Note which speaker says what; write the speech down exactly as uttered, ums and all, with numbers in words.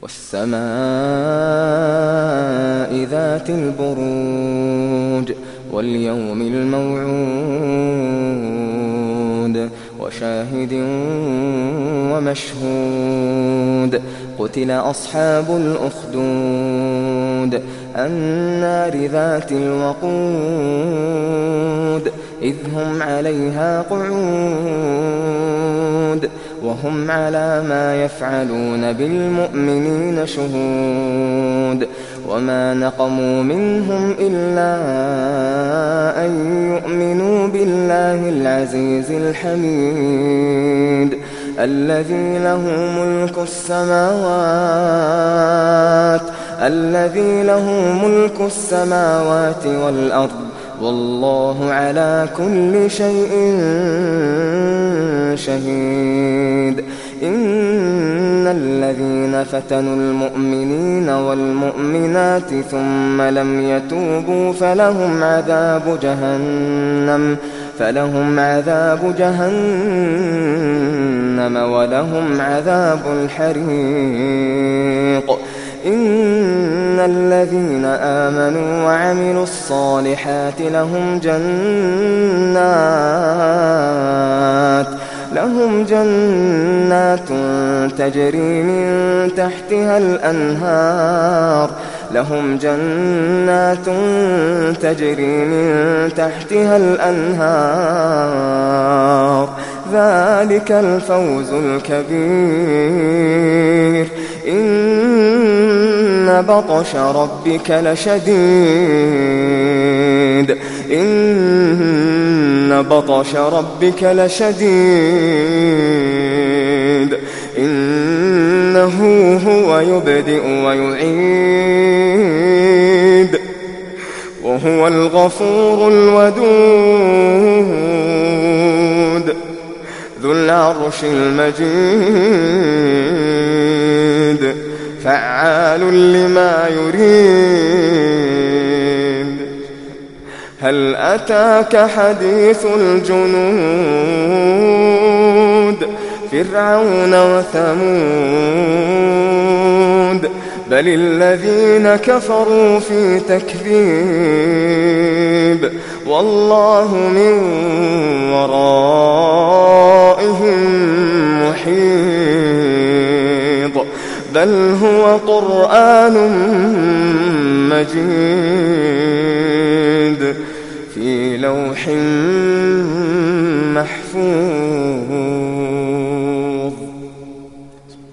Speaker 1: والسماء ذات البروج واليوم الموعود وشاهد ومشهود قتل أصحاب الأخدود النار ذات الوقود إذ هم عليها قعود وهم على ما يفعلون بالمؤمنين شهود وما نقموا منهم إلا أن يؤمنوا بالله العزيز الحميد الذي له ملك السماوات الذي له ملك السماوات والأرض والله على كل شيء شهيد إن الذين فتنوا المؤمنين والمؤمنات ثم لم يتوبوا فلهم عذاب جهنم فلهم عذاب جهنم ولهم عذاب الحريق إن الذين آمنوا وعملوا الصالحات لهم جنات لهم جنات تجري من تحتها الأنهار لهم جنات تجري من تحتها الأنهار ذلك الفوز الكبير إن بطش ربك لشديد إن بطش ربك لشديد إنه هو يبدئ ويعيد وهو الغفور الودود ذو العرش المجيد فعال لما يريد هل أتاك حديث الجنود فرعون وثمود بل الذين كفروا في تكذيب والله من ورائهم محيط بل هو قرآن مجيد في لوح محفوظ.